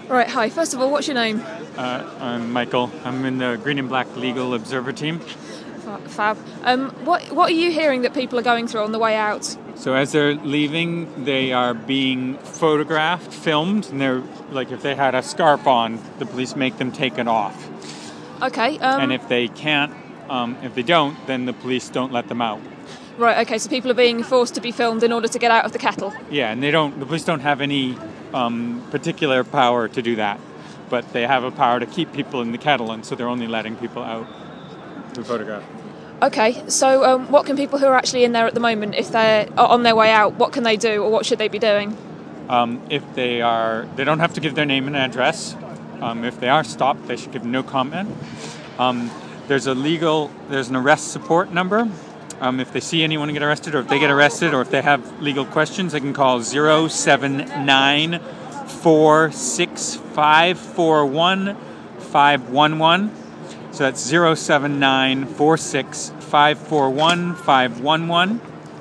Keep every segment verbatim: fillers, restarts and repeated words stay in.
Right, hi. First of all, what's your name? Uh, I'm Michael. I'm in the Green and Black Legal Observer team. Fab. Um, what what are you hearing that people are going through on the way out? So as they're leaving, they are being photographed, filmed, and they're like, if they had a scarf on, the police make them take it off. Okay. Um, and if they can't, um, if they don't, then the police don't let them out. Right. Okay. So people are being forced to be filmed in order to get out of the kettle. Yeah, and they don't. The police don't have any um, particular power to do that, but they have a power to keep people in the kettle, and so they're only letting people out to photograph. Okay, so um, what can people who are actually in there at the moment, if they're on their way out, what can they do, or what should they be doing? Um, if they are, they don't have to give their name and address. Um, if they are stopped, they should give no comment. Um, there's a legal, there's an arrest support number. Um, if they see anyone get arrested, or if they get arrested, or if they have legal questions, they can call zero seven nine four six five four one five one one. So that's zero seven nine four six five four one five one one.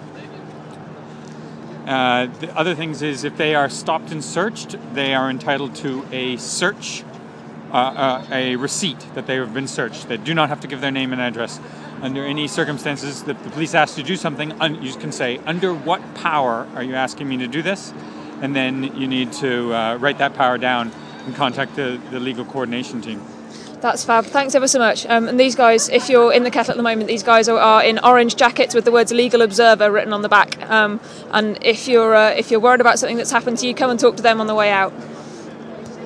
Uh, the other things is if they are stopped and searched, they are entitled to a search, uh, uh, a receipt that they have been searched. They do not have to give their name and address. Under any circumstances that the police ask you to do something, un- you can say, under what power are you asking me to do this? And then you need to uh, write that power down and contact the, the legal coordination team. That's fab. Thanks ever so much. Um, and these guys, if you're in the kettle at the moment, these guys are, are in orange jackets with the words "Legal Observer" written on the back. Um, and if you're uh, if you're worried about something that's happened to you, come and talk to them on the way out.